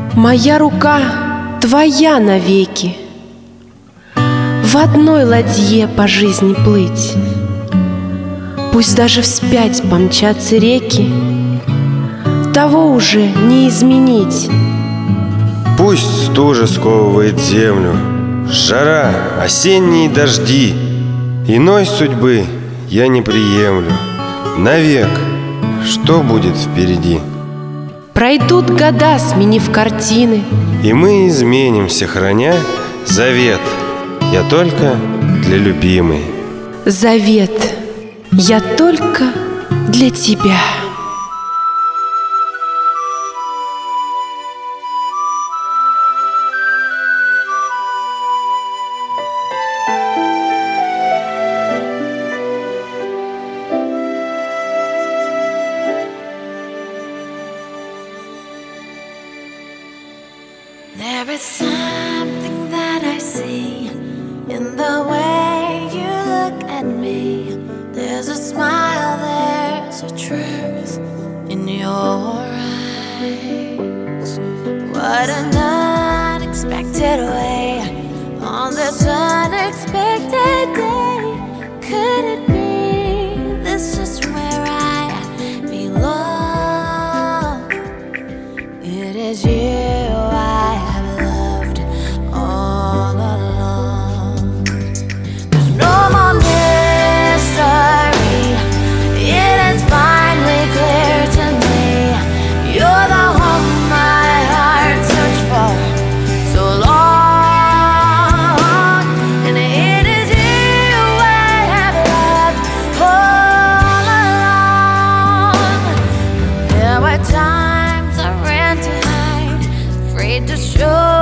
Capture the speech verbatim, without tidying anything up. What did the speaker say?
Моя рука твоя навеки, в одной ладье по жизни плыть. Пусть даже вспять помчатся реки, того уже не изменить. Пусть стужа сковывает землю, жара, осенние дожди, иной судьбы я не приемлю. Навек, что будет впереди? Пройдут года, сменив картины, и мы изменимся, храня завет. Я только для любимой. Завет, я только для тебя. There is something that I see in the way you look at me. There's a smile, there's a truth in your eyes. What an unexpected way on this unexpected day. Could it be this is where I belong? It is you to show